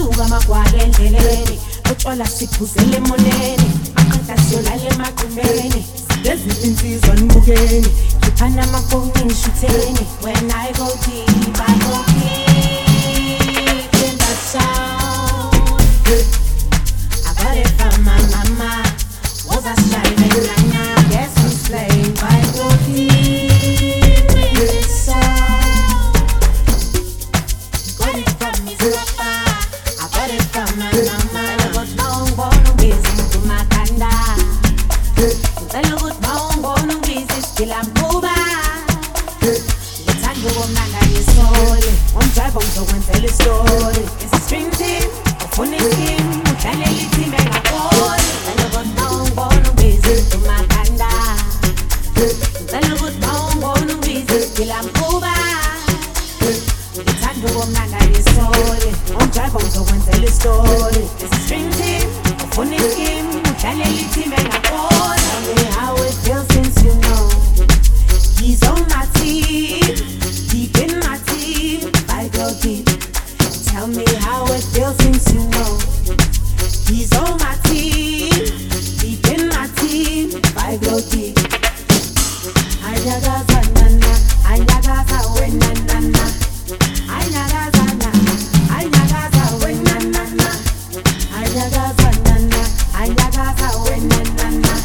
awasuka magwala endleleni utshwala siphuzele emoneni aqeda siyolala emagqumeni lezi insizwa nibukeni khiphana amafoni ngishitheni when I go deep I go deep in that sound I got it from my mama was I striving like now guess who's playing I go deep in this sound got it from his papa I got it from my mama I got long born busy to my kanda ngicela ukuthi mawungibona ungibisi siphila mkhuba ngithanda ukomnanda ngisole ngomjayvo ngizokwenzela istori it's a string team ufuna i-team udlalela i-team engakoli ngicela ukuthi mawungibona ungibisi to my kanda ngicela ukuthi mawungibona ungibisi siphila mkhuba ngithanda ukomnanda ngisole ngomjayvo ngizokwenzela istori it's a string team ufuna i-team udlalela i-team engakoli tell me how it feels since you know he's on my team, deep in my team, I go deep. Tell me how it feels since you know he's on my team, deep in my team, I go deep. Anyagaza nana, anyagaza we nana, anyagaza nana, anyagaza we nana, anyagaza nana, anyagaza we nana.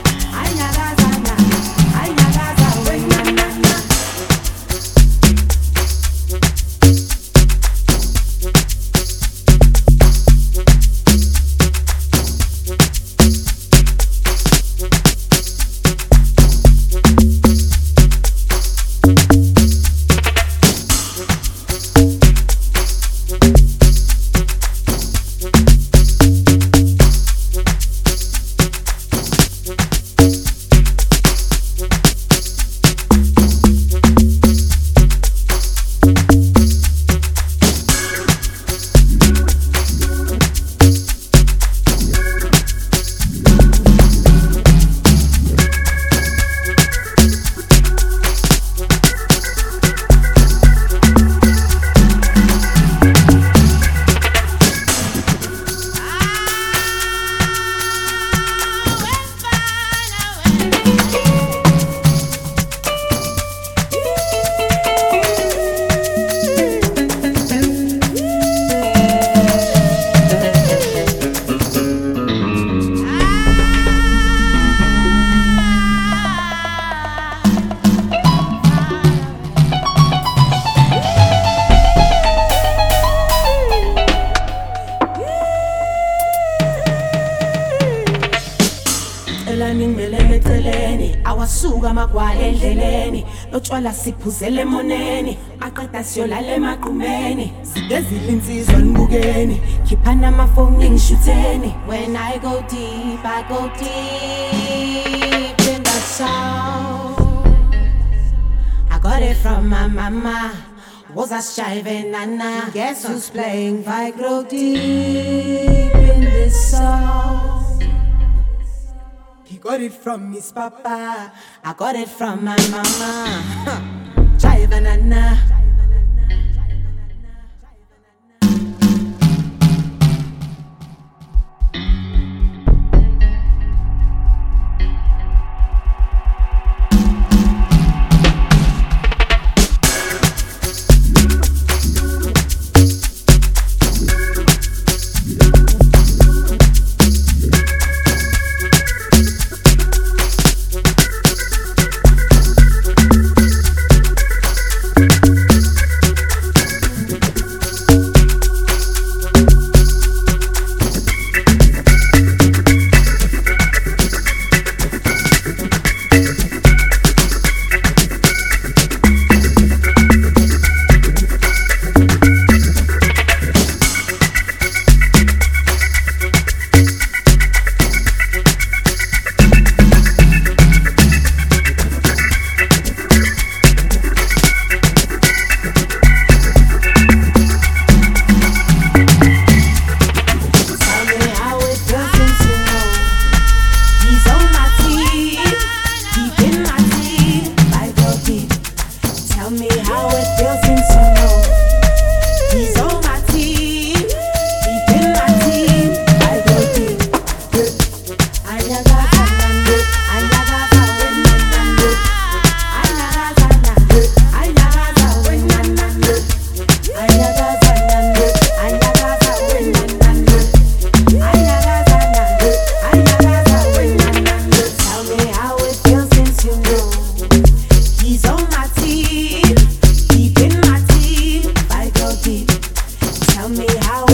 Awasuka magwala endleleni lotshwala siphuzele emoneni aqeda siyolala emagqumeni zidezile insizwa nibukeni khiphana amafoni ngishitheni when I go deep in that sound I got it from my mama was I striving nana guess who's playing I go deep in this song. He got it from his papa, I got it from my mama. Jive nana.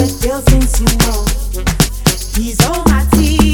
good deal since you know he's on my team.